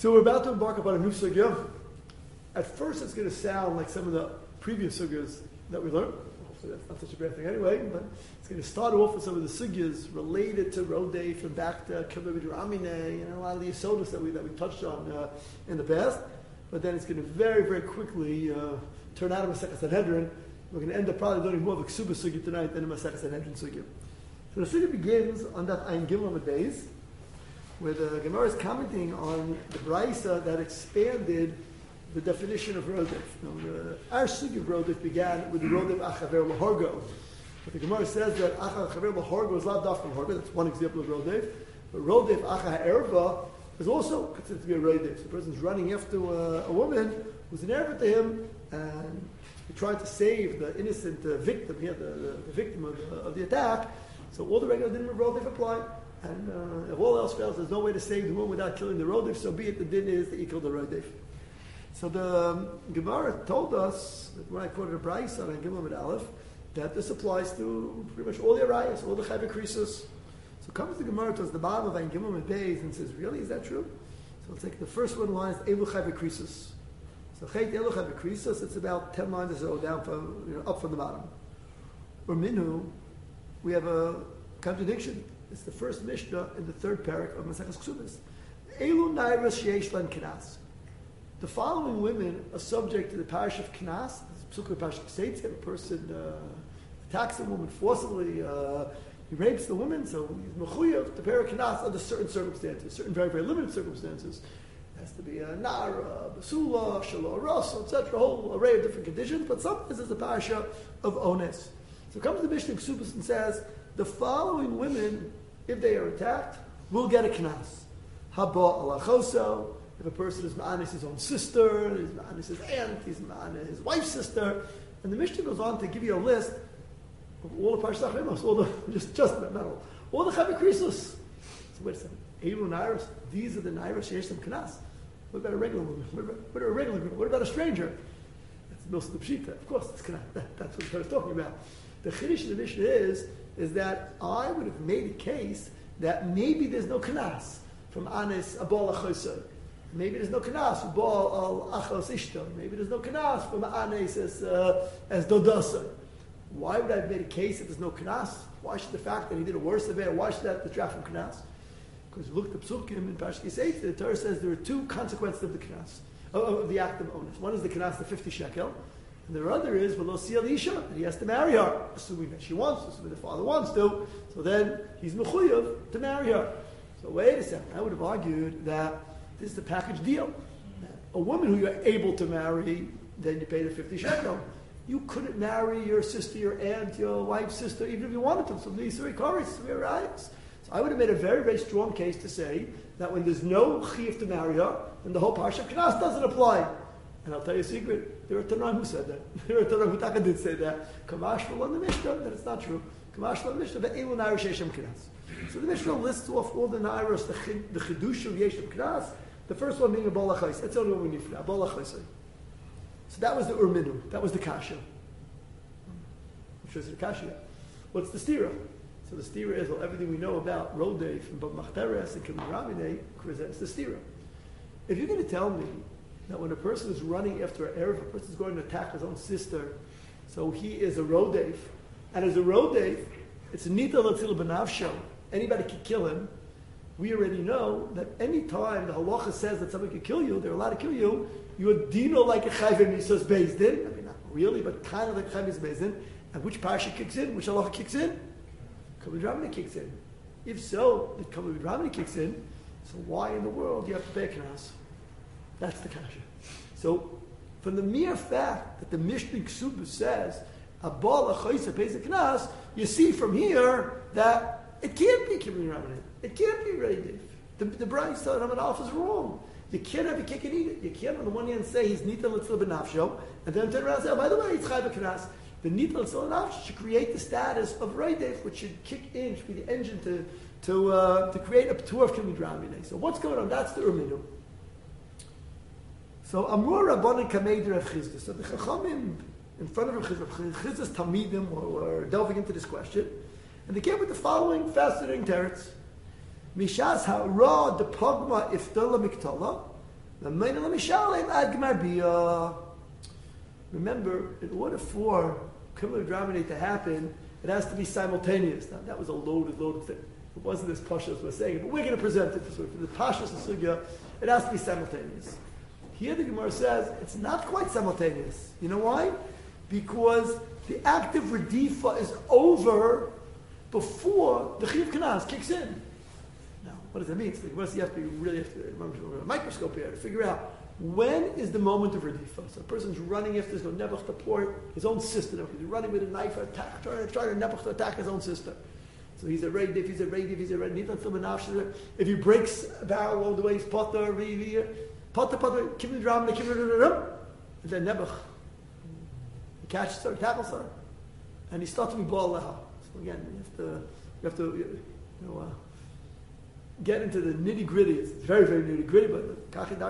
So we're about to embark upon a new sugya. At first it's going to sound like some of the previous sugyas that we learned. Hopefully that's not such a bad thing anyway, but it's going to start off with some of the sugyas related to Rodef and back to Kibbutz Ramine and a lot of the Yesodus that we touched on in the past. But then it's going to very, very quickly turn out of Masechah Sanhedrin. We're going to end up probably learning more of a Ksuba sugya tonight than a Masechah Sanhedrin sugya. So the sugya begins on that Ayin Gimel Beis, where the Gemara is commenting on the Braisa that expanded the definition of Rodef. Our sugya of Rodef began with the Rodef Achaver L'Horgo. But the Gemara says that Achaver L'Horgo is not dafka L'Horgo. That's one example of Rodef. But Rodef Acha Ha'erva is also considered to be a Rodef. So the person's running after a woman who's an erva to him, and he's trying to save the innocent victim here, the victim of the attack. So all the regular din of Rodef apply. And if all else fails, there's no way to save the woman without killing the Rodef, so be it the din is that you kill the Rodef. So the Gemara told us, that when I quoted a Braisa on Gimel Amud Aleph, that this applies to pretty much all the Arayas, all the Chayva Krisos. So comes the Gemara towards the bottom of Gimel Amud Beis and says, really, is that true? So let's take the first one line, Elu Chayva Krisos. So Chet Elu Chayva Krisos, it's about 10 lines or so down from, up from the bottom. Or Minu, we have a contradiction. It's the first Mishnah in the third parak of Maseches Ksubas. Elu Nairas Sheish Len Knas. The following women are subject to the parish of Knas. The parish of Kseitz. A person attacks a woman forcibly. He rapes the woman, so he's mechuyev to pay Knas under certain circumstances, certain very, very limited circumstances. It has to be a nara, basula, shalom, ras, etc. A whole array of different conditions. But sometimes there's a parasha of ones. So comes the Mishnah Ksubas and says, the following women, if they are attacked, will get a knas. Haba alachoso, if a person is ma'anis his own sister, he's ma'anis his aunt, he's ma'anis his wife's sister, and the Mishnah goes on to give you a list of all the parshas achrimos, all the just metal, all the Chayva Krisos. So wait a second, Elu Nairos, these are the Nairos sheyesh them knas. What about a regular woman? What about a regular woman? What about a stranger? That's most of the pshita. Of course, that's what I was talking about. The chiddush of the Mishnah is that I would have made a case that maybe there's no knas from anis abol achosoy. Maybe there's no knas from abol al achos ishto. Maybe there's no knas from anis as dodosoy. Why would I have made a case if there's no knas? Why should the fact that he did a worse of it? Why should that detract from knas? Because look at the psukim in Parshas Kisei, the Torah says there are two consequences of the knas, of the act of onus. One is the knas, the 50 shekel. And the other is Velosiel Isha, that he has to marry her, assuming that she wants to, assuming the father wants to. So then he's mechuyev to marry her. So wait a second, I would have argued that this is the package deal. A woman who you're able to marry, then you pay the 50 shekel. You couldn't marry your sister, your aunt, your wife's sister, even if you wanted to. So these three karis, three rights. So I would have made a very, very strong case to say that when there's no chiyuv to marry her, then the whole parsha of Knas doesn't apply. And I'll tell you a secret. There are Tanaim who said that. There are Tanaim who Taka did say that. Kamash on the Mishnah, that it's not true. Kamash on the Mishnah, but Elu Nairos Yeshem Knas. So the Mishnah lists off all the Nairos, the Chidush of Yeshem Knas. The first one being a Bol HaChais. That's the only one we need for now. Bol HaChais. So that was the Urminu. That was the Kasha. Which was the Kasha. What's the Stira? So the Stira is, well, everything we know about Rodef and Bab Machteres and Kibbutz Ramine presents the Stira. If you're going to tell me that when a person is running after an Erev, a person is going to attack his own sister, so he is a Rodef, and as a Rodef, it's a Nita Latzil B'navsho. Anybody can kill him. We already know that any time the halacha says that somebody can kill you, they're allowed to kill you, you're dino like a Chayv Misos Beis Din. I mean, not really, but kind of like Chayv Misos Beis Din. And which parasha kicks in? Which halacha kicks in? Kibbutz Ramine kicks in. If so, if Kibbutz Ramine kicks in, so why in the world do you have to pay a knas? That's the kasha. So, from the mere fact that the Mishnah Ksubah says Abal Achoisa pays a knas, you see from here that it can't be Kibbutz Ramine. It can't be Reidif. The Braisa on Amud Aleph is wrong. You can't have a kick and eat it. You can't on the one hand say he's Nita L'tzil B'nafsho, and then turn around and say, oh, by the way, it's Chayv Knas. The Nita L'tzil B'nafsho should create the status of Reidif, which should kick in, should be the engine to create a tour of Kibbutz Ramine. So what's going on? That's the Urminu. So Amur Rabbanan Kamei Rav Chisda. So the Chachamim in front of Rav Chisda's Talmidim were delving into this question, and they came with the following fascinating teretz. Mishas ha'ra de pogma iftala miktala Remember, in order for cumulative dramine to happen, it has to be simultaneous. Now, that was a loaded thing. It wasn't as Pasha as we're saying, but we're going to present it this way. For the Pasha's Sugya, it has to be simultaneous. Here the Gemara says it's not quite simultaneous. You know why? Because the active redifa is over before the Chiyuv Kanas kicks in. Now, what does that mean? So the Gemara says you have to remember a microscope here to figure out when is the moment of redifa. So a person's running after there's no nebuch to port his own sister. He's running with a knife or attack, trying to nebuch to attack his own sister. So he's a reidif, he's a reidif. If he breaks a barrel along the way, he's potter, potter, kivin dram, and then nebuch. He catches her, tackles her, and he starts to be ball out. So again, you have to get into the nitty gritty. It's very, very nitty gritty, but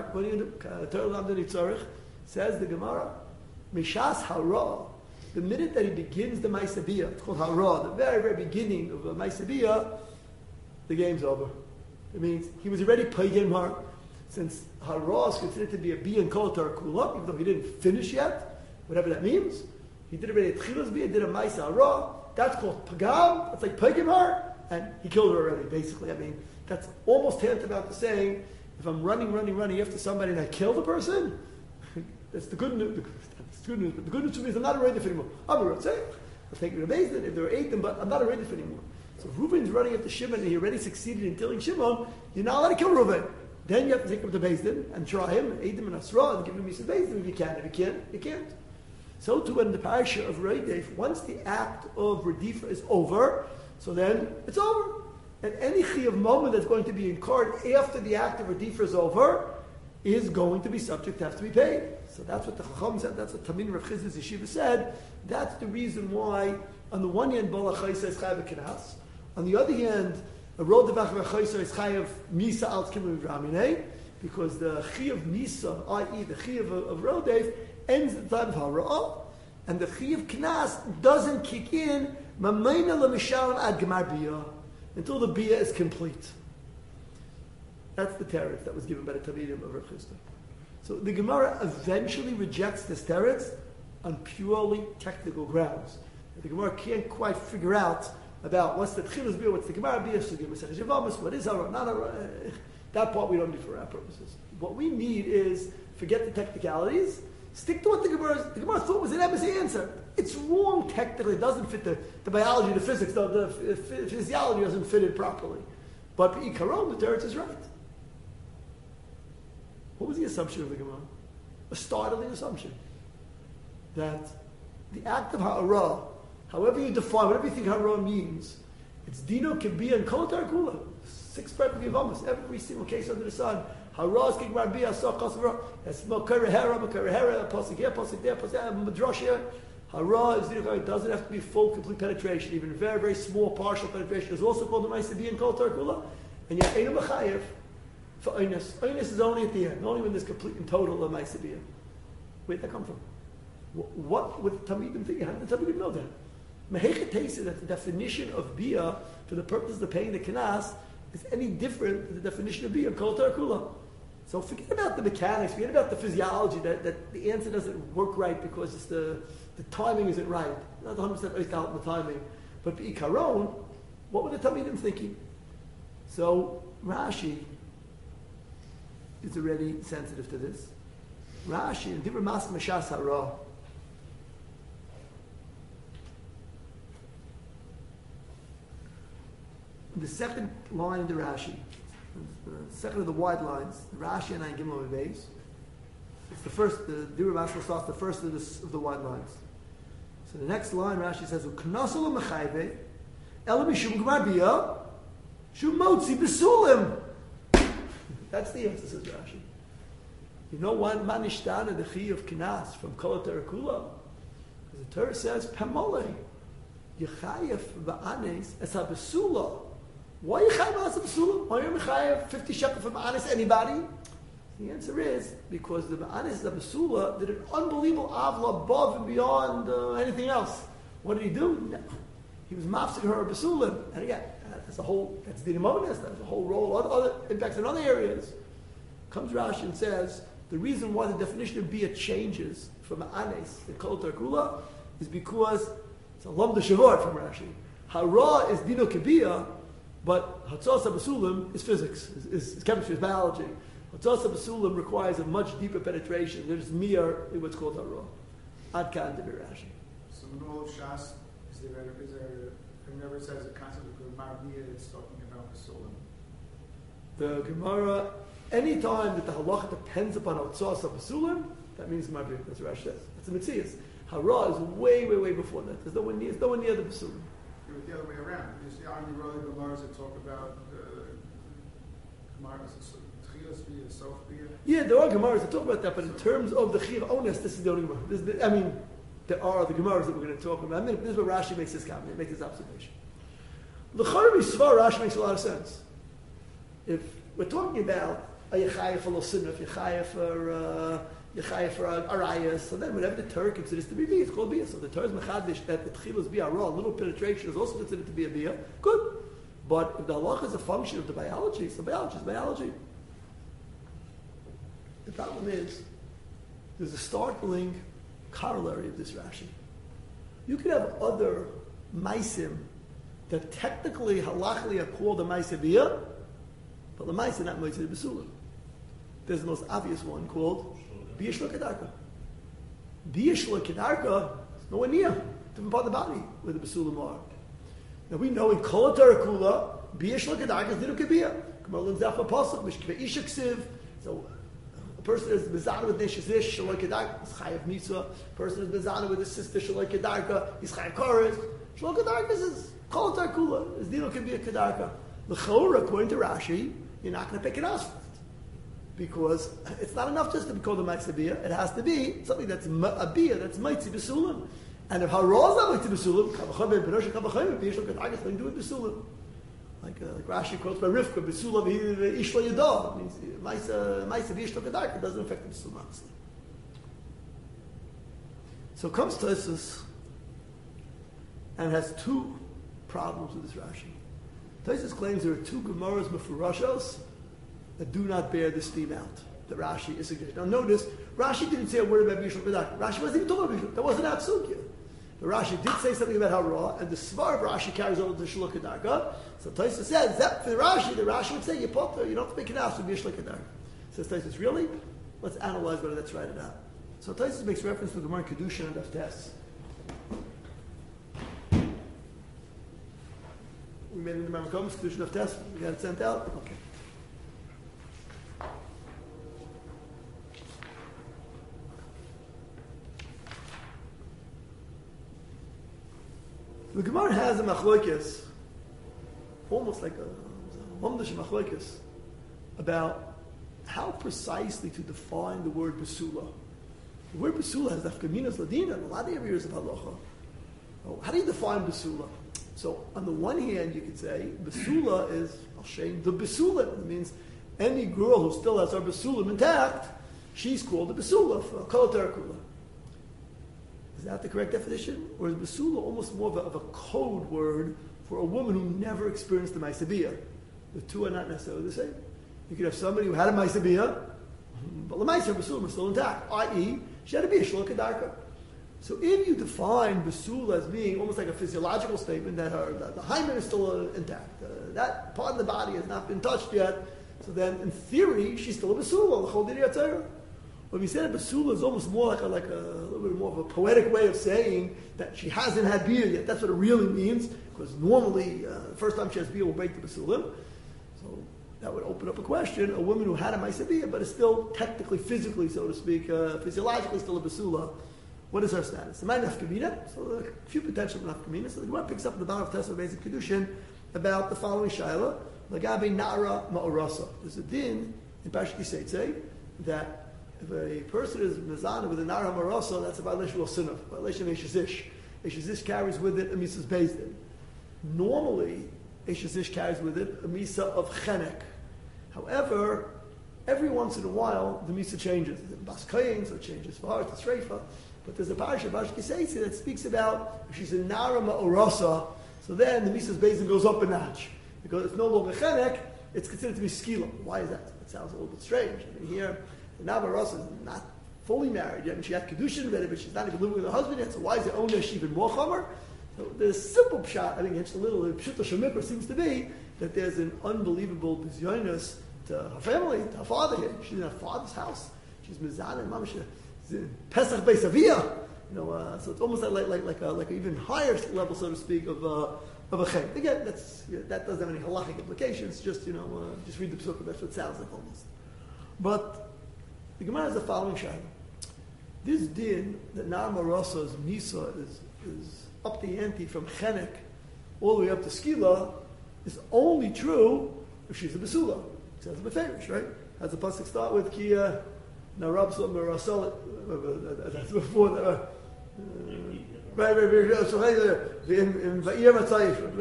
says the Gemara, Mishas Hara. The minute that he begins the Maisabiyah, it's called Hara, the very, very beginning of a Maisabiyah, the game's over. It means he was already paying her. Since Hara is considered to be a Biyah and Kol Tarakula, even though he didn't finish yet, whatever that means, he did already a Tchilas Biyah, did a Maisa Hara, that's called Pagam, that's like paying her, and he killed her already, basically. I mean, that's almost tantamount to saying, if I'm running after somebody and I kill the person, that's the good news. That's good news. But the good news to me is I'm not a reidif anymore. I'm a reidif. I'll take me to Beis Din if there were 8 but I'm not a reidif anymore. So if Reuven's running after Shimon and he already succeeded in killing Shimon, you're not allowed to kill Reuven. Then you have to take him to Beis Din and try him, and aid him in Asra, and give him Misa Beis Din if you can. If you can't, you can't. So too in the parasha of Reidif, once the act of Redifa is over, so then it's over. And any chiyuv moment that's going to be incurred after the act of Redifa is over is going to be subject to have to be paid. So that's what the Chacham said, that's what Tamin Rav Chiz's Yeshiva said. That's the reason why, on the one hand, Bala Chaysa is chayav Kenas. On the other hand, a Rod Devach Chaysa is chayav Misa al Tkimim V'Raminei, because the chiyuv Misa, i.e. the chiyuv of Rodev, ends at the time of Hara'ah, and the chiyuv Kenas doesn't kick in Mamayna L'Mishalim Ad Gemar Biyah, until the Biyah is complete. That's the teretz that was given by the Talmidim of Rav Chisda. So the Gemara eventually rejects this teretz on purely technical grounds. The Gemara can't quite figure out about what's the Tchilas Biyah, what's the Gemara Biyah, what is Hara, not Hara. That part we don't need for our purposes. What we need is forget the technicalities, stick to what the Gemara thought was an embassy answer. It's wrong technically, it doesn't fit the biology, the physics, the physiology doesn't fit it properly. But Ikaron, the teretz is right. What was the assumption of the Gemara? A startling assumption. That the act of ha'ara, however you define, whatever you think ha'ara means, it's dino, kibiyah, and kol tarakula. 6 perfect yavamas, every single case under the sun. Ha'ara is kigmar biyah, so chasavra, that's makarehera, posik here, posik there, posik there, madrash here. Hara is it doesn't have to be full, complete penetration. Even very, very small, partial penetration is also called the Maisa and called Tarkula. And yet, Einu Machayev for Einus. Einus is only at the end, only when there's complete and total of Maisa. Where'd that come from? What would Talmidim think? How did the Talmidim know that? Mehechet takes it that the definition of Biyah for the purpose of paying the Kanas is any different than the definition of Biyah called Tarkula. So forget about the mechanics, forget about the physiology, that the answer doesn't work right because it's the timing isn't right. Not 100% out in the timing. But Ikaron, what were the Talmidim thinking? So Rashi is already sensitive to this. Rashi, and Dibra Mas Mashas Hara. The second line in the Rashi, the second of the wide lines, Rashi and Ein Gimel Beis. It's the first. The Dibra Mas starts the first of the wide lines. So the next line, Rashi says, "Uknasul mechayve, ela mishum gemar biyah, shum motzi besulim." That's the answer, says Rashi. You know why manishtana the chi of kinas from kol terakula? Because the Torah says, "Pamole yechayev va'anes es habesula." Why yechayev es habesula? Why are you yechayev 50 shekel from anes anybody? The answer is because the Ma'anis Abasula did an unbelievable avla above and beyond anything else. What did he do? No. He was mafsik her Basulim. And again, that's the Dinamonis, that's the whole role, other impacts in other areas. Comes Rashi and says, the reason why the definition of bia changes from anes to kol tarkula is because it's a lamda shavor from Rashi. Hara is dino kibia, but hatzasa basulim is physics, is chemistry, is biology. Hatzasa basulim requires a much deeper penetration. There's mir in what's called hara. Ad kan to be Rashi. So in all of Shas, it never says a concept of Gemara bia that's talking about basulim. The Gemara, any time that the halacha depends upon hatzasa basulim, that means Gemara bia. That's what Rashi says. That's a mitzias. Hara is way before that. There's no one near the basulim. The other way around. You see, on the road, the Gemara's that talk about Gemara's Tchilas bia, Sof bia. Yeah, there are Gemaras that talk about that, but in terms of the Chiyuv Ones, this is the only Gemara. There are other Gemaras that we're going to talk about. This is where Rashi makes this comment, makes this observation. L'chara Svar Rashi makes a lot of sense. If we're talking about a Yechayah for Losinah, if Yechayah for Arayas, so then whatever the Torah considers to be bia, it's called bia. So the Torah is mechadish that the Tchilas bia raw, a little penetration is also considered to be a bia. Good. But if the halacha is a function of the biology, so biology is biology. The problem is, there's a startling corollary of this Rashi. You could have other maisim that technically, halachically, are called a maisa bia, but the maisa not maisa b'sulim. There's the most obvious one called bia shlo kedarka. Bia shlo kedarka is nowhere near different part of the body where the b'sulim are. Now we know in kol kula, bia shlo kedarka is didu kebia. Gemara learns that from pasuk mishkvei isha ksiv. So person is bezana with neshizish shaloi kedarka, is chayav mitzvah. Person is bezana with his sister shaloi kedarka, he's chayav koris. Shaloi kedarka is kol kula, is dino kebia kedarka. L'chora, according to Rashi, you're not going to pick it up because it's not enough just to be called a maitzi bia. It has to be something that's a bia that's maitzi b'sulim. And if hara is not maitzi b'sulim, kavachavim b'rosh kavachavim bia shlo kedarka, it's going to do it b'sulim. Like Rashi quotes by Rivka, b'sulam ishla yadah. Means maitzi bia shlo kedarka doesn't affect the b'sulim, obviously. So comes Tosfos and has two problems with this Rashi. Tosfos claims there are two Gemaras mefurashos that do not bear this theme out. The Rashi is suggesting. Now notice, Rashi didn't say a word about Bishul Kedarka. Rashi wasn't even talking about Bishul. That wasn't out Sugya. The Rashi did say something about Hara, and the Svar of Rashi carries over to Shlo Kedarka. So Tosfos says, that for the Rashi would say, you don't have to make an ask for Bishul Kedarka. Says Tosfos, really? Let's analyze whether that's right or not. So Tosfos makes reference to the Gemara Kedushin and Daftes. We made it in the Mamkom, Kedushin Daftes. We got it sent out? Okay. The Gemara has a machlokes, almost like a homdash machlokes, about how precisely to define the word basula. The word basula has nafkaminas ladina in a lot of areas of halacha. Oh, how do you define basula? So on the one hand, you could say basula is al-shem the basula. It means any girl who still has her basulim intact, she's called a basula for kol terakula. Is that the correct definition? Or is basula almost more of a code word for a woman who never experienced the maisa bia? The two are not necessarily the same. You could have somebody who had a maisa bia, but the maisa basula was still intact, i.e., she had to be a shlo kedarka. So if you define basula as being almost like a physiological statement that the hymen is still intact, that part of the body has not been touched yet, so then in theory she's still a basula, the chol diri atzera. When we say that basula is almost more like a little bit more of a poetic way of saying that she hasn't had bia yet. That's what it really means, because normally the first time she has bia will break the basulim. So that would open up a question: a woman who had a maisa bia but is still technically, physically, so to speak, physiologically still a basula, what is her status? Am I nafkamina? So there are a few potential nafkamina. So the Gemara picks up at the bottom of Tesla Basic Kedushin about the following shaila: Lagabe nara ma'orasa. There's a din in Parashat Kiseitze that if a person is mezana with a nara marasa, that's a violation of sinah, violation of eshazish. Eshazish carries with it a misas bezdin. Normally, eshazish carries with it a misa of chenek. However, every once in a while, the misa changes. The bas kayin, so it changes far to sreifa. But there's a parasha, Parashat Kiseitze, that speaks about if she's a nara ma'orasa, so then the misas bezdin goes up a notch. Because it's no longer chenek, it's considered to be skila. Why is that? It sounds a little bit strange. I mean, here, the Navaros is not fully married yet, and she had Kedushin already, but she's not even living with her husband yet, so why is the owner even more chomer? So the simple pshat, I think it's a little, the pshuta shemikra seems to be that there's an unbelievable bizyonus to her family, to her father here. She's in her father's house. She's mizana and mamash, Pesach Beisavia. So it's almost like an even higher level, so to speak, of a chem. Again, that doesn't have any halachic implications. Just read the psukkah. That's what it sounds like almost. But the Gemara has the following shayla. This din that Nar Marasa's misa is up the ante from chenek all the way up to skila is only true if she's a basula. It says beferish, right? As the pasuk start with Kia Narabsa Marasal. That's before the. Right. So in Va'ir Matzayif,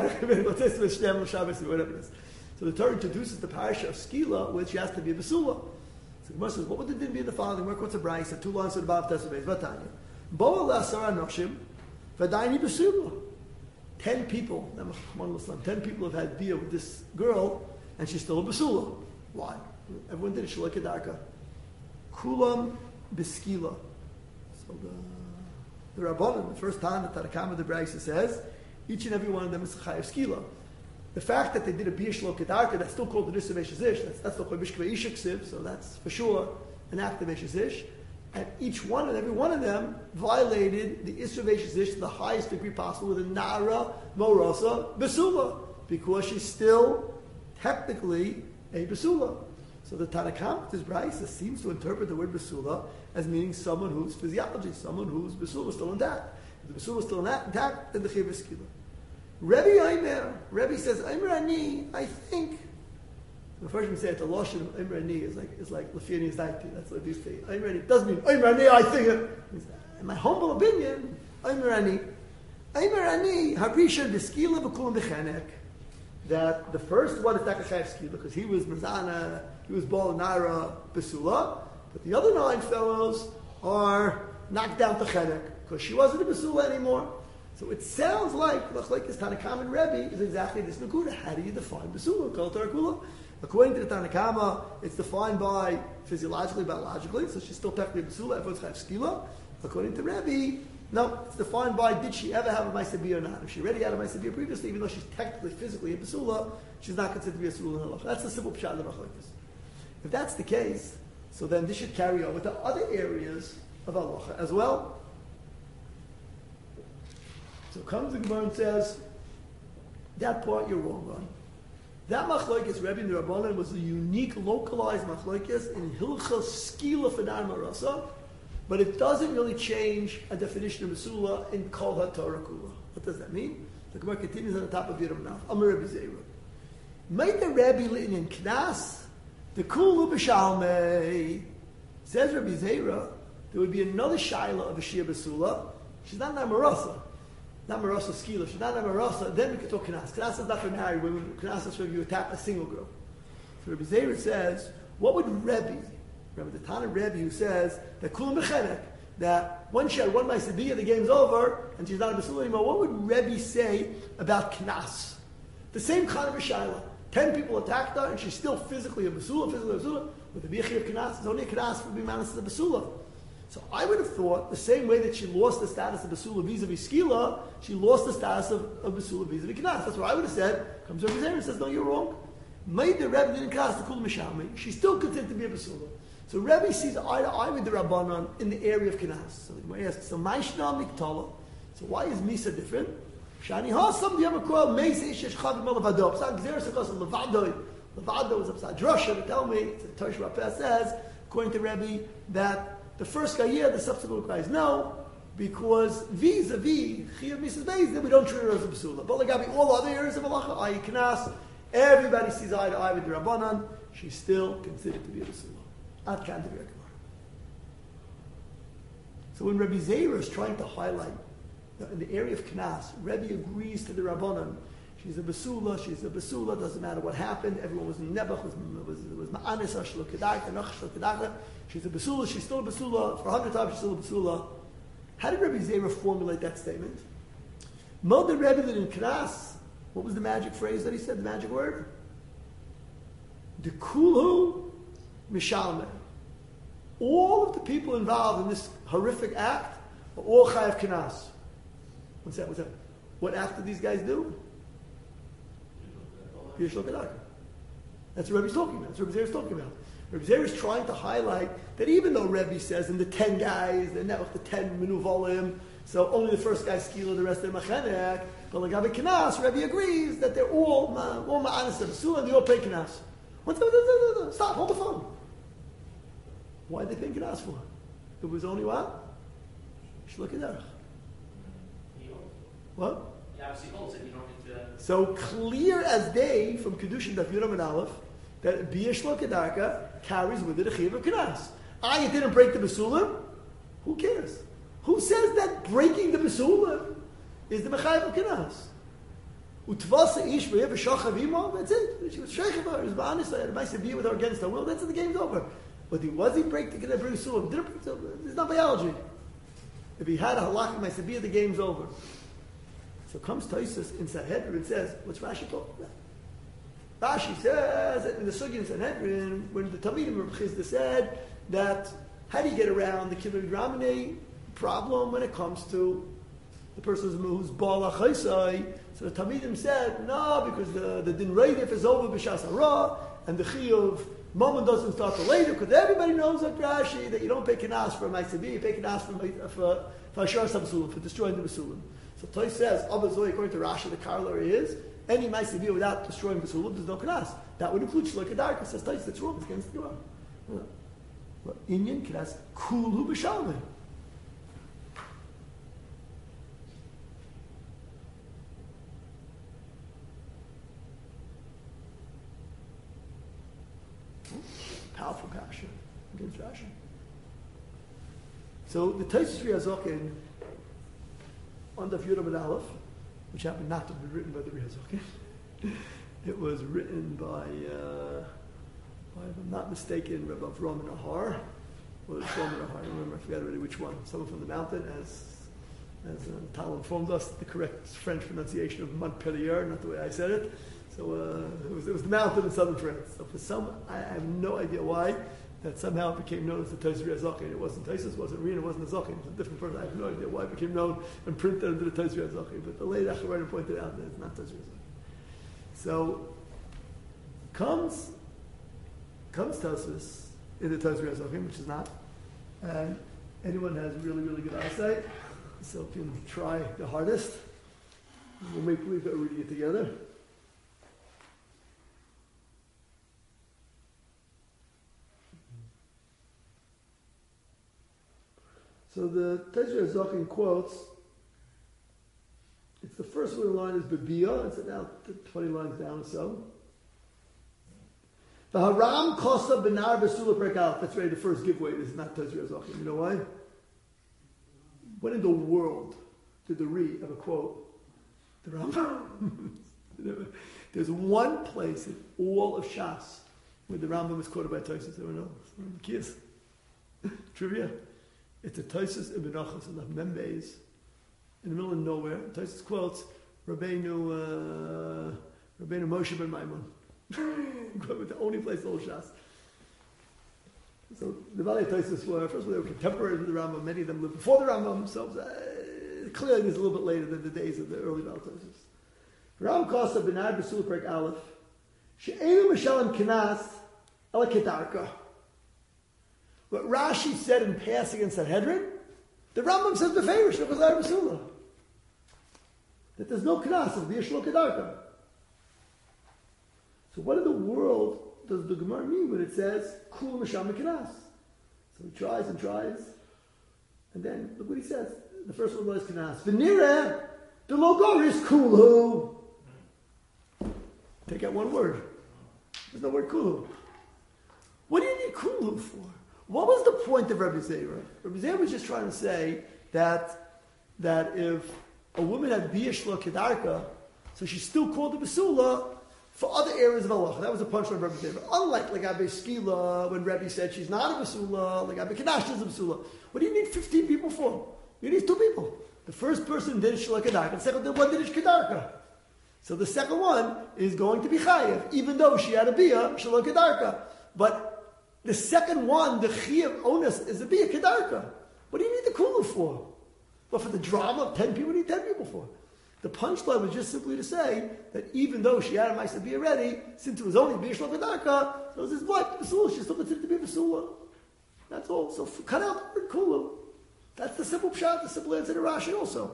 whatever it is. So the Torah introduces the parasha of skila, which has to be a basula. So the Gemara says, what would the din be in the following? Work what's a brayse? 2 lines at the bottom. Tesavez Vatanya. Boa la'asara noshim v'daini basula. 10 people. 10 people have had bia with this girl, and she's still a basula. Why? Everyone did it. Shalai kedarka. Kulam beskila. So the Rabbanan, the first time the Tarakam of the Brayse says, each and every one of them is chayav skila. The fact that they did a bia shalai kedarka, that's still called the Nisuv Eshizish. That's still called Bishkva Ishiksiv, so that's for sure an act of Eshizish. And each one and every one of them violated the Isra Veshizish to the highest degree possible with a Nara Morasa Basula, because she's still technically a Basula. So the Tanakam, this Brayse, seems to interpret the word Basula as meaning someone whose physiology, someone whose Basula is still intact. If the Basula is still intact, then the Chiv is Skila. Rebbe says, Aimer Ani, I think. The first one say the Lashon of Aimer Ani is like Lefiani Zaiti. That's what they say. Aimer Ani doesn't mean Aimer Ani, I think it. In my humble opinion, Aimer Ani, Harisha Beskila B'Kulam B'Chenek. That the first one is Takachayev Skila because he was Mazana, he was Bal Naira Basula, but the other 9 fellows are knocked down to Chenek because she wasn't a Basula anymore. So it sounds like this Tanakam and Rebbe is exactly this Nakuda. How do you define Basula? Kol Tarakula. According to the Tanakama, it's defined by physiologically, biologically, so she's still technically Basula, everyone's Chayav Skila. According to Rebbe, no, it's defined by did she ever have a Maisabiyah or not. If she already had a Maisabiyah previously, even though she's technically, physically a Basula, she's not considered to be a Basula in Halacha. That's the simple pshat of the Machlokes. If that's the case, so then this should carry over to other areas of Halacha as well. So comes the Gemara and says, that part you're wrong on. That Machlokes, Rebbe and the Rabbanan, was a unique, localized Machlokes in Hilchas Skila Fadar Marasa, but it doesn't really change a definition of Basula in Kol HaTorah Kula. What does that mean? The Gemara continues on the top of Yiram now. Amar Rebbe Zera. Made the Rebbe Litin in Knas, the Kulu B'Shalmei. Says Rebbe Zera, there would be another Shaila of a Shia Basula. She's not Marasa. Not Marasa Skila. She's not Marasa. Then we could talk Knas. Knas is not for married women. Knas is for you attack a single girl. So Rebbe Zera says, what would Rebbe, remember the Tana Rebbe who says that Kulam B'Chenek, that once she had one Maisabiyah, the game's over, and she's not a Basula anymore, what would Rebbe say about Knas? The same kind of a Shaila. 10 people attacked her, and she's still physically a Basula, with the Bichi of Knas, it's only a Knas for being managed as a Basula. So I would have thought the same way that she lost the status of Basula vis-a-vis Skila, she lost the status of Basula vis-a-vis Knas. That's what I would have said. Comes over there and says, no, you're wrong. Made the Rebbe didn't Knas the Kul Mishami. She's still considered to be a Basula. So Rebbe sees eye to eye with the Rabbanan in the area of Knas. So the Gemara asks, so Maishna Miktala. So why is Misa different? Shani Hasam Diyamakol Meis Ishesh Chavim Levado. Psad Gzeres Akos Levado. Levado is a Psad Drosha to tell me. The Tosh Rapeh says, according to Rebbe, that the first Gayah, the subsequent cries no, because vis-a-vis Chiyuv Misa Beis, then we don't treat her as a Basula. But like all other areas of Halacha, i.e. Knas, everybody sees eye to eye with the Rabbanan. She's still considered to be a Basula. At Kan to be a Gemara. So when Rebbe Zera is trying to highlight in the area of Knas, Rebbe agrees to the Rabbanan. She's a Basula, doesn't matter what happened. Everyone was in Nebuch, was Ma'anis, Ashlo Kedaka, Nachshlo Kedaka. She's a Basula, she's still a Basula. For 100 times she's still a Basula. How did Rebbe Zera formulate that statement? Mod the Rebbe that in Knas, what was the magic phrase that he said, the magic word? the Kulu Mishalme. All of the people involved in this horrific act are all Chayav Kinas. What's that? What act did these guys do? Yesh Lo Kedarka. That's what Rebbe's talking about. That's what Rebbe Zerah's talking about. Rebbe Zerah is trying to highlight that even though Rebbe says in the 10 guys, and that was the 10 Menuvolim, so only the first guy skila, the rest of them Machanek, but like Gabi Kinas, Rebbe agrees that they're all Ma'anis of Sula, and they all pay Kinas. Stop, hold the phone. Why did they pay Kinas for? It was only what? Shloka Derech. What? He obviously holds it. You don't need to. So clear as day from Kedushin Daf Yudam and Aleph that Bia Shloka Darka carries with it a Chiv of Kinas. It didn't break the Basulim. Who cares? Who says that breaking the Basulim is the Mechayiv of Kinas? Utvasa ish v'shachav imo. That's it. She was sheichav. He was ba'anis. It might be with her against her will. That's it. The game's over. But he break the Basulim? Didn't break the. It's not biology. If he had a halakha, might be the game's over. So comes Taisus in Sanhedrin and says, what's Rashi talking about? Rashi says that in the Sugi in Sanhedrin, when the Talmidim of Chizda said that how do you get around the Kibbutz Ramene problem when it comes to the person who's Baal HaChaisai? So the Talmidim said, no, because the Din Reidif is over B'Shas Hara, and the Chiyuv Mammon doesn't start till later, because everybody knows like Rashi that you don't pay Kinas for a Maisabi, you pay Kinas for Ashar Samsulim, for destroying the Basulim. So Toy says, obviously, according to Rashi, the corollary is any Maisabi without destroying Basulim, there's no Kinas. That would include Shloka Darka. Says Toy, that's wrong, it's against the Gemara. But Inyan Kinas Kulu B'Shalmei. Powerful passion against Rashi. So the Taisus Riazokin on the Yudam and Aleph, which happened not to be written by the Riazokin, it was written by, if I'm not mistaken, Rabbi Avram Nahar. Was Avram Nahar? I remember, I forgot already which one. Someone from the mountain, as Tal informed us, the correct French pronunciation of Montpellier, not the way I said it. So it was the mountain in southern France. So for some, I have no idea why, that somehow it became known as the Taisus Riazokin. It wasn't Taisus, it wasn't Rina, it wasn't a Zokin. It was a different person. I have no idea why it became known and printed under the Taisus Riazokin. But the late Acharaita pointed out that it's not Taisus Riazokin. So comes Taisus in the Taisus Riazokin, which is not. And anyone has really, really good eyesight, so can try the hardest. We'll make believe that we're reading it together. So the Taisus Riazokin quotes, it's the first one in line is Bebia, it's about 20 lines down or so. The Haram Kosa Benar Besula Prekal. That's really the first giveaway. This is not Taisus Riazokin. You know why? When in the world did the Ri ever quote the Rambam? There's one place in all of Shas where the Rambam is quoted by Taisus. Everyone knows. Kids. Trivia. It's a Taisus Ibn Achas and the Membeis in the middle of nowhere. Taisus quotes Rabbeinu Moshe ben Maimon. The only place in all Shas. So the Valley Taisus were, first of all, they were contemporaries with the Rambam. Many of them lived before the Rambam, so clearly it's a little bit later than the days of the early Valley Taisus. Ram Kosa Benad Besul Perek Aleph She'elu Mishalim Kinas Ela Kedarka. What Rashi said in passing in Sanhedrin, the Rambam says beferish Shulchan Basula that there's no Kinas of the Yeshlo Kedarka. So what in the world does the Gemara mean when it says Kul Misham Kinas? So he tries and tries, and then look what he says. The first one was Kinas. V'nireh the logo is Kulu. Take out one word. There's no word Kulu. What do you need Kulu for? What was the point of Rebbe Zerah? Rebbe Zerah was just trying to say that if a woman had Biyashla Kedarka, so she's still called a Basula for other areas of Allah. That was the punchline of Rebbe Zerah. Unlike Legabe Skila, when Rebbe said she's not a Basula, Legabe Kedash is a Basula. What do you need 15 people for? You need 2 people. The first person did Shla Kedarka, the second one did Kedarka. So the second one is going to be chayiv, even though she had a bia shalom kedarka. But the second one, the chayiv onus, is a bia kedarka. What do you need the kula for? But for the drama of 10 people, what do you need 10 people for? The punchline was just simply to say that even though she had a ma'aseh bia already, since it was only bia shalom kedarka, so it was this what? Basula. She still considered to be a basula. That's all. So cut out the word kula. That's the simple pshat, the simple answer to Rashi also.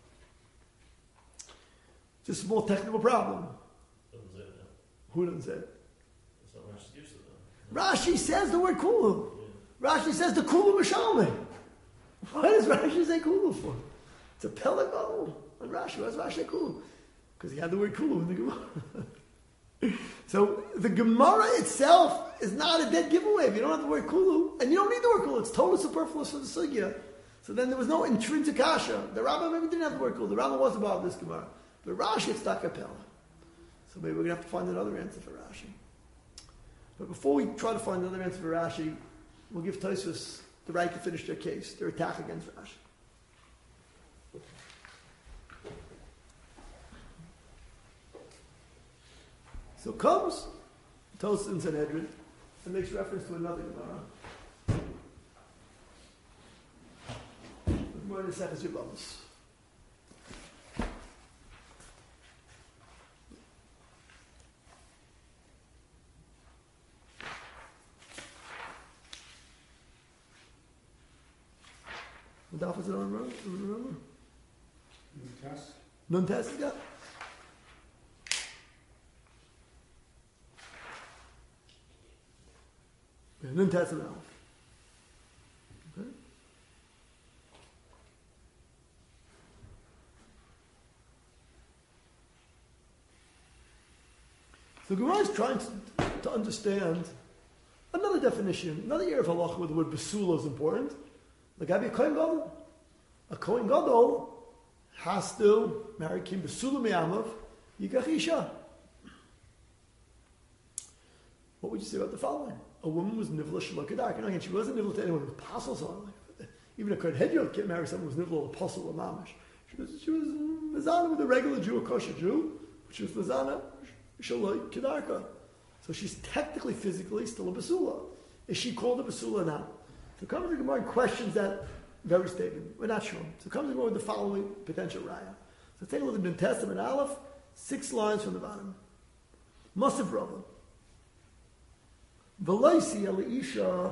Just a small technical problem. Doesn't say that. Who doesn't say it? That's not Rashi's use of that. Rashi says the word kulu. Rashi says the kulu mishalme. Why does Rashi say kulu for? It's a pelago on Rashi. Why does Rashi say kulu? Because he had the word kulu in the Gemara. So the Gemara itself is not a dead giveaway if you don't have the word kulu. And you don't need the word kulu. It's totally superfluous for the sugya. So then there was no intrinsic kasha. The Rambam maybe didn't have the word kulu. The Rambam was about this Gemara. But Rashi, it's not kapella. So maybe we're going to have to find another answer for Rashi. But before we try to find another answer for Rashi, we'll give Tosfos the right to finish their case, their attack against Rashi. So comes Tosfos in Sanhedrin and makes reference to another Gemara. Gemara in Seches Yevamos. What daf is it on? Remember? Nun Tes is got? Yeah, Nun Tes and Aleph. Okay. So Gemara is trying to understand another definition, another area of halacha where the word basula is important. Like I be a Kohen Gadol. A Kohen Gadol has to marry Kim Basula Me'amav Yikach Isha. What would you say about the following? A woman was Nivla Shalom Kedarka. Again, she wasn't Nivla to anyone who was apostle. So even a Kohen Hedyot can't marry someone who was Nivla apostle or Mamish. She was Mazana with a regular Jew, a kosher Jew, which was Mazana Shalom Kedarka. So she's technically, physically still a Basula. Is she called a Basula now? So comes the Gemara and questions that very statement. We're not sure. So comes the Gemara with the following potential raya. So take a look at the New Testament Aleph, 6 lines from the bottom. Masav Rava. V'loisi Elisha.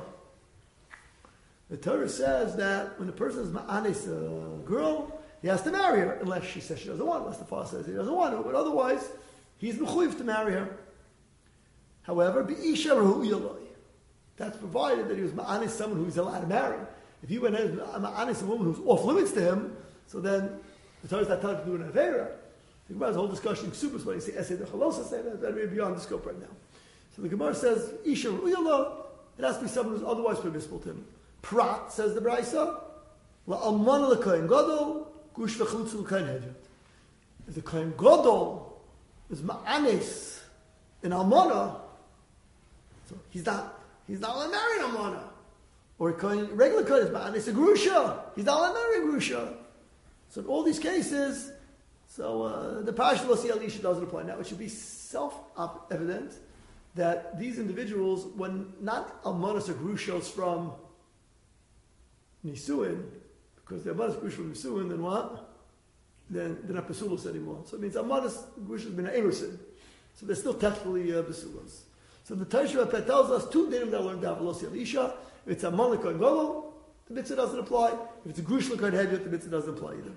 The Torah says that when a person is ma'anis a girl, he has to marry her, unless she says she doesn't want it, unless the father says he doesn't want her, but otherwise, he's mechuyev to marry her. However, B'isha Rahu'ya Loi. That's provided that he was ma'anis someone who he's allowed to marry. If he went and ma'anis a woman who's off limits to him, so then the Torah is not telling him to do an avera. Think about the whole discussion in Ksubas when he says Esed Chalosa, say that would be beyond the scope right now. So the Gemara says Isha Ru'yala, it has to be someone who's otherwise permissible to him. Prat, says the Braisa, La'alman l'kohen gadol, gush v'chalutz l'kohen hedyot. If the kohen gadol is ma'anis in almana, so he's not allowed to marry an almana. Or a regular kohen is ma'anis a grusha, he's not allowed to marry a grusha. So in all these cases, the Parashat Lo Siya Elisha doesn't apply. Now it should be self-evident that these individuals, when not almanas or grushos from Nisuin, because they're almanas grush from Nisuin, then what? Then they're not basulos anymore. So it means almanas grushos been erusin. So they're still technically basulos. So the Torah tells us 2 dinim that learned out Lo Siya Elisha. If it's a alman l'kohen gadol, the mitzvah doesn't apply. If it's a grush l'kohen hedyot, the mitzvah doesn't apply either.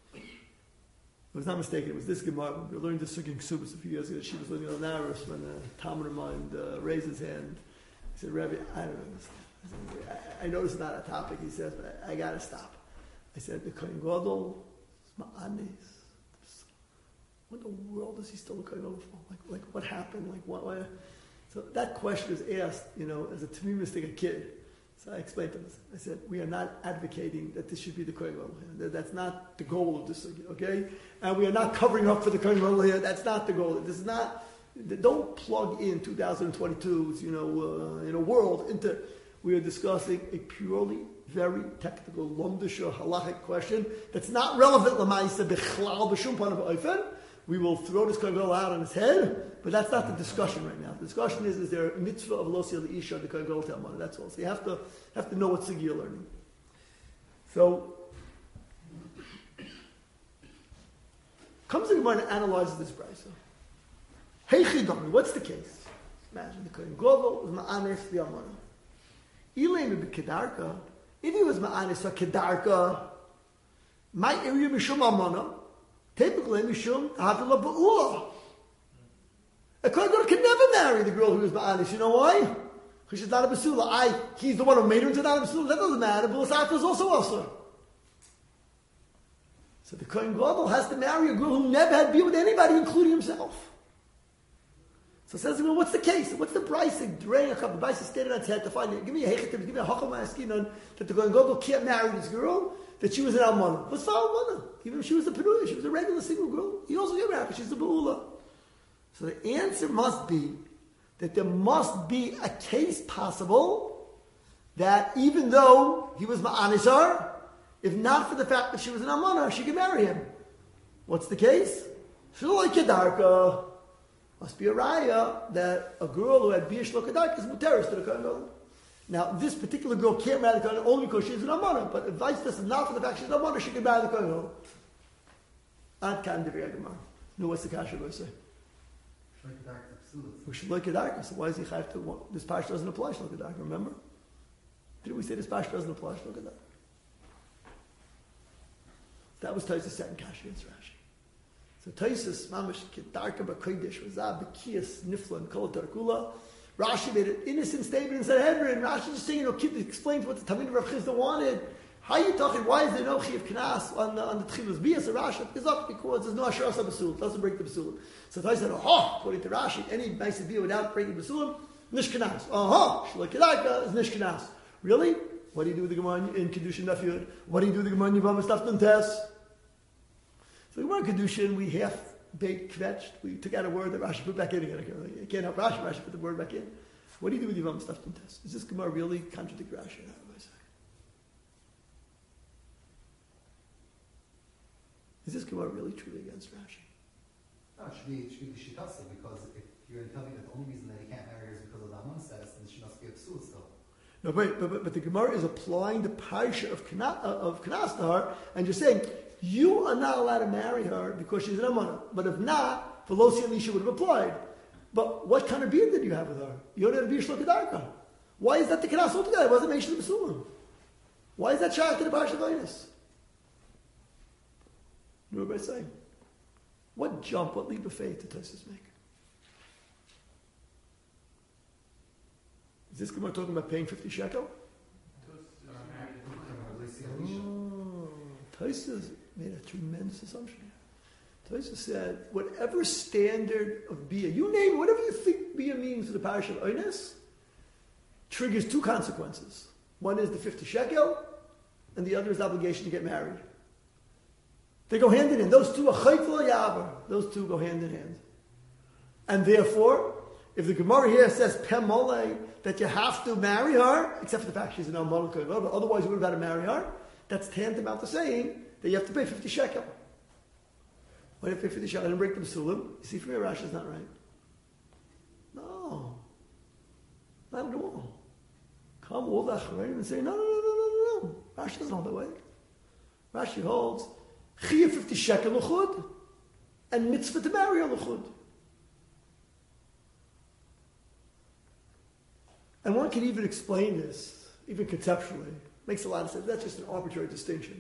I was not mistaken, it was this Gemara. We learned this in Ksubas a few years ago. She was learning on Naris when a Talmud of mine raised his hand. He said, Rabbi, I don't understand. I know this is not a topic, he says, but I got to stop. I said, the Kohen Gadol is ma'anis. What in the world is he still a Kohen Gadol for? Like what happened? Why? So that question is asked, as a Tamimistic kid. So I explained to him, I said, we are not advocating that this should be the Kohen Gadol. That's not the goal of this, okay? And we are not covering up for the Kohen Gadol here. That's not the goal. This is not, don't plug in 2022's, world into, we are discussing a purely, very technical, lomdisha, halachic question that's not relevant, l'maisa, b'chlal, b'shum pan of oifen, we will throw this Kohen Gadol out on his head, but that's not the discussion right now. The discussion is there a mitzvah of Lo Sia L'Isha, the Kohen Gadol to Almana, that's all. So you have to know what Sugi you're learning. So, comes the Gemara and analyzes this brisa. Hey Chidami, what's the case? Imagine the Kohen Gadol was ma'anis the Almana. Ilay Kedarka, if he was ma'anis a Kedarka, my area mishum Almana, typically mishum havila ba'ula. A Kohen Gadol can never marry the girl who was ma'anis. You know why? Because she's not a basula. He's the one who made her into not a basula. That doesn't matter. Bulasaf is also. So the Kohen Gadol has to marry a girl who never had been with anybody, including himself. So it says, well, what's the case? What's the pricing? The Bryce is standing on its head to find it. Give me a hechetim, give me a hacham askinon that the Kohen Gadol can't marry this girl, that she was an almana. What's the almana? Even if she was a penuya, she was a regular single girl, he also can't marry her, she's a ba'ula. So the answer must be that there must be a case possible that even though he was ma'anisar, if not for the fact that she was an almana, she could marry him. What's the case? Shaloi kedarka. Must be a raya that a girl who had biyash lo kedarka is muteris to the Kohen Gadol. Now, this particular girl can't marry the Kohen Gadol only because she's an almana, but if vice versa, not for the fact she's an almana, she can marry the Kohen Gadol. Ad kan divrei Gemara. No, what's the kasha going to say? We should look at Kedarka. So why is he chayav to? This parsha doesn't apply to Kedarka. Remember? Didn't we say this parsha doesn't apply to Kedarka? That was Taisa's second kasha against Rashi. So Taisa's mamash Kedarka b'kodesh was b'kiyas nifla and kol tarkula. Rashi made an innocent statement and said, "Hedrin." Rashi just saying, explains what the Talmid Rav Chisda wanted. How are you talking? Why is there no chiv knas on the tchilas bias of Rashi? Because there's no asheras basulim. It doesn't break the basulim. So I said, according to Rashi, any nice bia without breaking basulim, nishkanas. Shaloi kedarka is nishkanas. Really? What do you do with the Gemara in Kedushin Dafyud? What do you do with the Gemara in Yavama Stafton Tess? So the Gemara in Kedushin, we half baked, kvetched. We took out a word that Rashi put back in again. You can't help Rashi. Rashi put the word back in. What do you do with Yavama Stafton Tess? Does this Gemara really contradict Rashi? Is this Gemara really truly against Rashi? No, it should be the Shikasa, because if you're telling me that the only reason that he can't marry her is because of the Haman status, then she must be a psul still. No, but the Gemara is applying the parsha of Knas to her, and you're saying, you are not allowed to marry her because she's an Amana. But if not, for Lo Sia L'Isha would have applied. But what kind of beard did you have with her? You don't have a beard shlo kedarka. Why is that the Knas altogether? It wasn't mentioned in the Basulim. Why is that shayach to the parsha of Einus? You know what I'm saying? What jump, what leap of faith did Tosfos make? Is this Gemara talking about paying 50 shekel? Tosfos made a tremendous assumption here. Tosfos said, whatever standard of bia, you name it, whatever you think bia means for the parish of Einus, triggers two consequences. One is the 50 shekel, and the other is the obligation to get married. They go hand in hand. Those two are chayful yaver. Those two go hand in hand. And therefore, if the Gemara here says pemole that you have to marry her, except for the fact she's an almana kohen, but otherwise you would have had to marry her, that's tantamount to saying that you have to pay 50 shekel. Why do you pay 50 shekel? I didn't break the basulim. You see, for me, Rashi is not right. No. Not at all. Come all the Achreim and say, no. Rashi doesn't hold that way. Rashi holds Chiyah 50 shekel l'chud, and mitzvah to marry her l'chud. And one can even explain this, even conceptually. Makes a lot of sense. That's just an arbitrary distinction.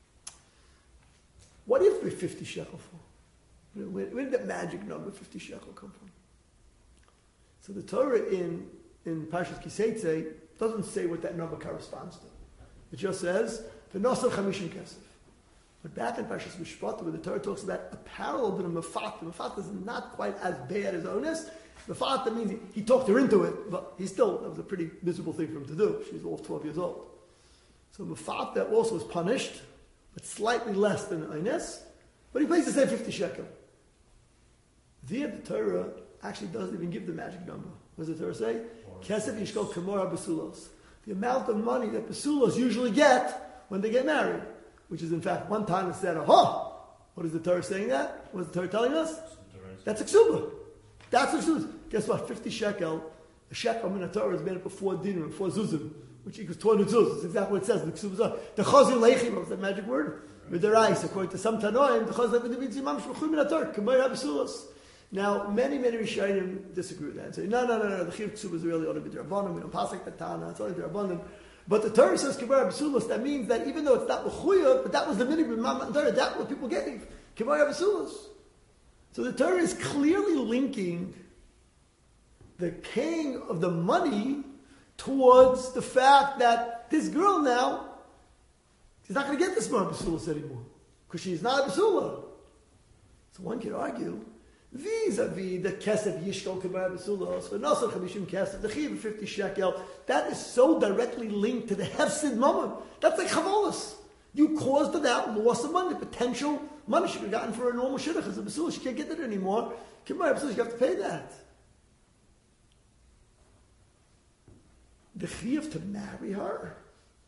What if we're 50 shekel for? Where did that magic number 50 shekel come from? So the Torah in Parshas Kiseitze doesn't say what that number corresponds to. It just says, V'nosel chamishim kesef. But back in Parshas Mishpat, where the Torah talks about a parallel to the Mefata. Mefata is not quite as bad as Onus. Mefata means he talked her into it, but that was a pretty miserable thing for him to do. She was all 12 years old. So Mefata also is punished, but slightly less than Onus. But he pays the same 50 shekel. There, the Torah actually doesn't even give the magic number. What does the Torah say? Kesef yishkol kamor basulos. The amount of money that basulos usually get when they get married. Which is in fact, one time it said, What is the Torah saying that? What is the Torah telling us? Sometimes. That's a ksuba. That's a ksuba. Guess what? 50 shekel. A shekel in the Torah is made up of 4 dinim, 4 zuzim, which equals 200 zuz. That's exactly what it says. The ksuba are. The chazil leichim, what was that magic word? V'derais. According to some Tanoim, the chazil leichim means imam shmachum in the Torah. K'may habisulas. Now, many Rishonim disagree with that and say, no, the chiyuv ksuba is really only b'derabbanim. We don't pasuk katana. It's only b'derabbanim. But the Torah says kibar b'sulas. That means that even though it's not l'chuya, but that was the minhag of Torah. That's what people gave. Kibar b'sulas. So the Torah is clearly linking the paying of the money towards the fact that this girl now, she's not going to get this Gemara b'sulas anymore because she's not a b'sula. So one could argue vis-a-vis the kesef yishkol kibar b'sulas, for nosach chamishim kesef, the chiv of 50 shekel, that is so directly linked to the hefsid moment. That's like chavolas. You caused her that loss of money, potential money she could have gotten for a normal shidduch as a b'sula. She can't get it anymore. Kibar b'sulas, you have to pay that. The chiyuv to marry her,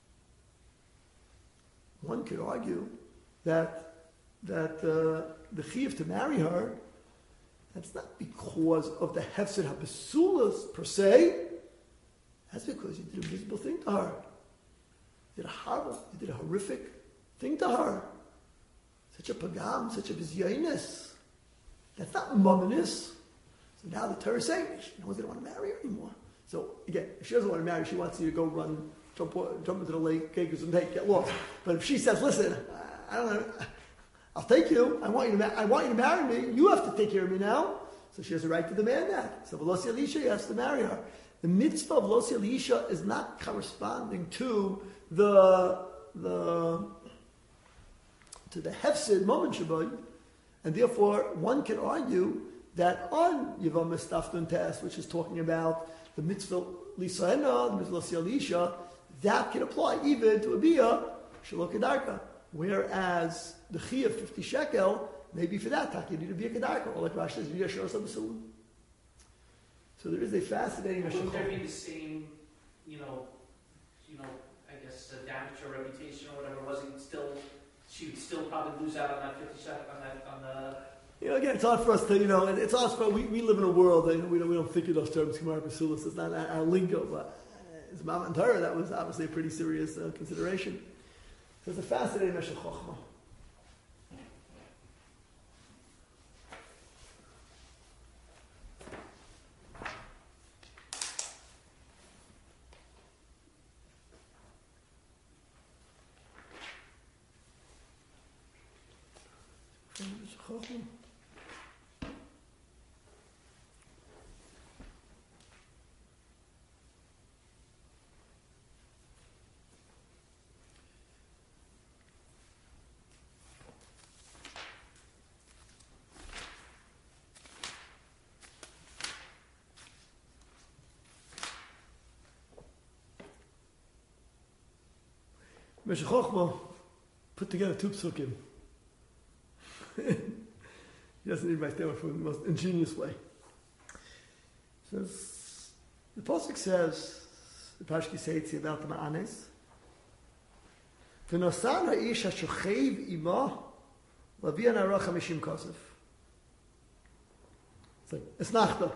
one could argue that the chiyuv to marry her, that's not because of the hefsed habasulas per se. That's because you did a miserable thing to her. You did a horrific thing to her. Such a pagam, such a bizyainus. That's not mumminess. So now the Torah is saying she knows they don't want to marry her anymore. So again, if she doesn't want to marry, she wants you to go run, jump into the lake, get lost. But if she says, "Listen, I don't know, I'll take you. I want you to marry me. You have to take care of me now." So she has a right to demand that. So Velosi Elisha has to marry her. The mitzvah of Velosi Elisha is not corresponding to the hefsid moment shabai, and therefore one can argue that on YavamEstaftun Test, which is talking about the mitzvah Lisa'ena, the mitzvah Elisha, that can apply even to a bia Shalok Kedarka. Whereas the chiyuv 50 shekel, maybe for that tak you need to be a kedarka, or like Rashi says, you shor sabasulim. So there is a fascinating. Would there be the same, I guess damage to her reputation or whatever? Wasn't still, she would still probably lose out on that 50 shekel on the. Again, it's hard for us to, it's hard for we live in a world that we don't think of those terms, Gemara Basulis. It's not our lingo, but as Mama and Torah, that was obviously a pretty serious consideration. So it's a fascinating Meshech Chochmah. Meshech Chochmah. Meshech Chochmah put together 2 psukim. He doesn't even write them from the most ingenious way. Says, the pasuk says, the Pashki says about the Ma'anes, V'nosan ha'ish ha'shochev ima l'vi'an ha'ra 50 kosef. It's like, it's nachta.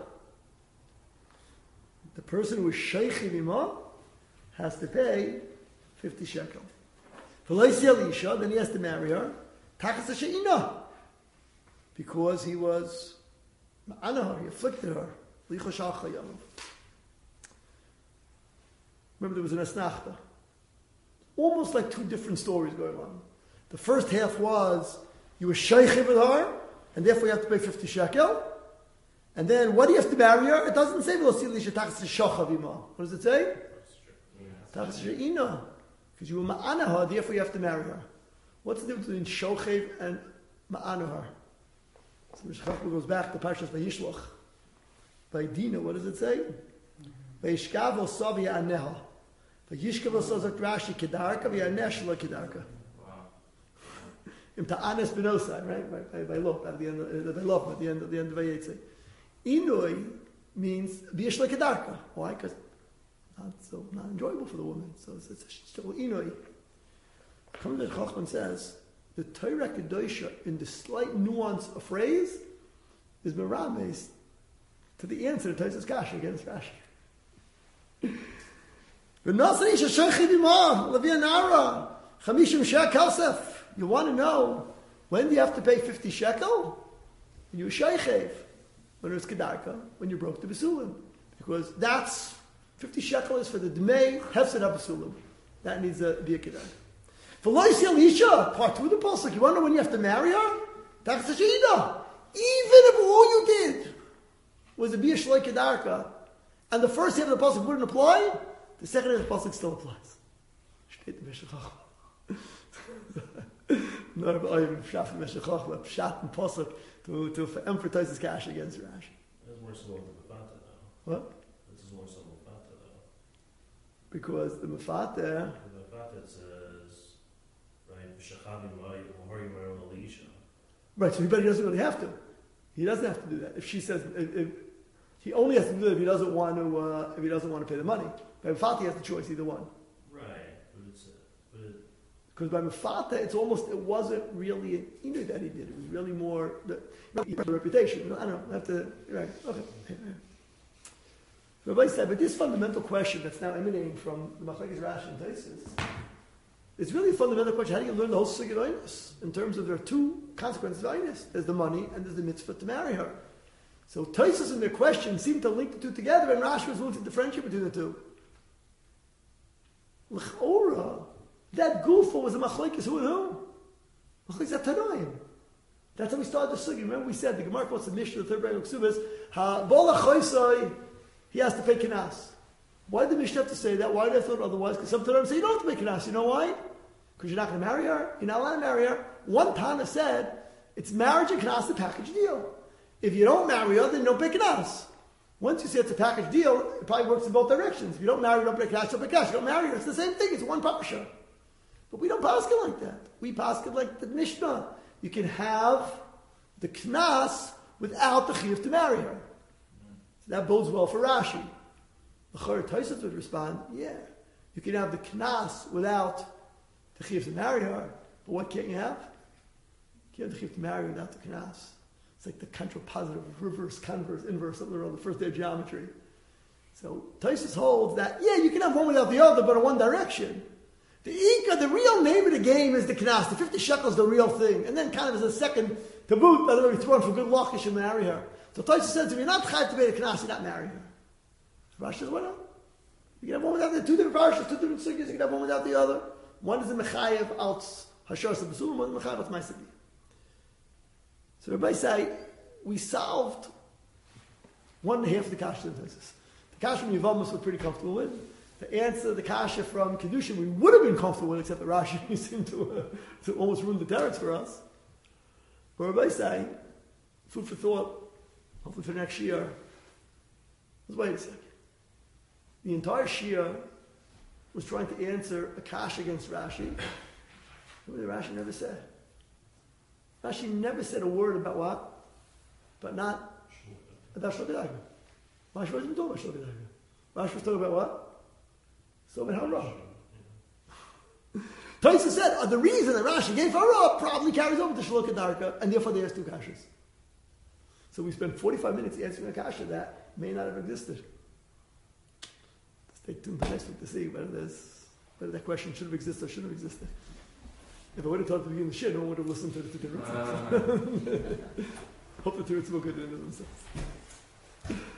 The person who is sheichiv ima has to pay 50 shekel. V'loisi Elisha, then he has to marry her. Tachas ha'she'ina. Because he was ma'ana her, he afflicted her. Licha shalcha yamav. Remember, there was an asnachta. Almost like 2 different stories going on. The first half was, you were sheichiv with her, and therefore you have to pay 50 shekel. And then, what do you have to marry her? It doesn't say, v'losi Elisha tachas ha'shochav ima. What does it say? Tachas ha'she'ina. Because you were ma'ana her, therefore you have to marry her. What's the difference between shochev and ma'ana her? So Meshech Chochmah goes back to Parshas Vayishlach. By Dina, what does it say? Vayishkav osav ya'aneha. Vayishkav osav zok Rashi kedarka v'ya'aneh shelo kedarka. Im ta'anes benosai, right? By Lot, at the end of Vayetze. Inui means v'yishlo kedarka. Why? Because not enjoyable for the woman. So it's still inui. Meshech Chochmah says the Torah Kedosha, in the slight nuance of phrase, is merames to the answer to Tosfos Kasha against Rashi. You want to know when do you have to pay 50 shekel? When you were shaychev, when it was kedarka, when you broke the basulim, because that's 50 shekel is for the dmei hefsed basulim. That needs to be a kedarka. For Lois Elisha, part 2 of the pasuk, you want to know when you have to marry her? That's a shida. Even if all you did was to be a shloi kedarka, and the first half of the pasuk wouldn't apply, the second half of the pasuk still applies. No, but I'm shafting meshachach, but pshat and pasuk to emphasize his cash against Rashi. That's more so than the Mefata though. What? This is more so than Mefata though. Because the Mefata, The Mefata says, right, V'shachavim v'horim v'aron Elisha. right? So he doesn't really have to. He doesn't have to do that. If she says, if he only has to do it if he doesn't want to pay the money. By Mefata, he has the choice either one. Right, but it's Because by Mefata, it wasn't really an inu that he did. It was really more the reputation. I don't know. I have to, right. Okay. Rabbi said, but this fundamental question that's now emanating from the Machlekes Rashi and Tosfos, it's really a fundamental question. How do you learn the whole Sugya Oinus? In terms of there are two consequences of Oinus. There's the money and there's the mitzvah to marry her. So Tosfos in their question seem to link the two together, and Rashi was willing to differentiate between the two. L'chora, that gufa was a machlekes who and who? Machlekes atanoim. That's how we started the sugi. Remember we said the Gemara quotes the Mishnah, the third braying of Ksubas, ha-bola choisoi, he has to pay kinas. Why did the Mishnah have to say that? Why did I thought otherwise? Because some Tanoim say you don't have to pay kinas. You know why? Because you're not going to marry her. You're not allowed to marry her. One Tana said, it's marriage and kinas, the package deal. If you don't marry her, then you don't pay kinas. Once you say it's a package deal, it probably works in both directions. If you don't marry her, you don't pay kinas, you don't pay cash. You don't marry her. It's the same thing. It's one parsha. But we don't paskin like that. We paskin like the Mishnah. You can have the knas without the chiyuv to marry her. So that bodes well for Rashi. The Chor Tosfos would respond, yeah, you can have the knas without the chiyuv to marry her. But what can't you have? You can't have the chiyuv to marry her without the knas. It's like the contrapositive, reverse, converse, inverse that we learned on the first day of geometry. So Tosfos holds that, yeah, you can have one without the other, but in one direction. The real name of the game is the knas. The 50 shekels is the real thing. And then kind of as a second to boot, by the way, we throw in for good luck, you should marry her. So Tosfos says, if you're not chayav to pay the knas, you're not marrying her. So Rashi says, why not? You can have one without the other. Two different parashas, two different sugyas, you can have one without the other. One is the mechayev alts hashar sabasulim, one is the mechayev alts ma'asadi. So Rabbi say, we solved one half of the kasha in Tosfos. The kasha from Yevamos we're pretty comfortable with. To answer the kasha from Kedushin, we would have been comfortable with, except that Rashi seemed to almost ruin the teretz for us. But Rabbi say, food for thought, hopefully for next year. Let's wait a second. The entire Shia was trying to answer a kasha against Rashi. What did Rashi never say? Rashi never said a word about what? But not about Shloka Dagma. Rashi wasn't talking about Shloka Dagma. Rashi was talking about what? So about Hara. Tosfos said the reason that Rashi gave Hara probably carries over to Shloka Darka, and therefore there's two kashas. So we spent 45 minutes answering a kasha that may not have existed. Stay tuned for next week to see whether that question should have existed or shouldn't have existed. If I would have taught at the beginning of the shit, no one would have listened to the Tikkun. Hope the Tikkun will get into themselves.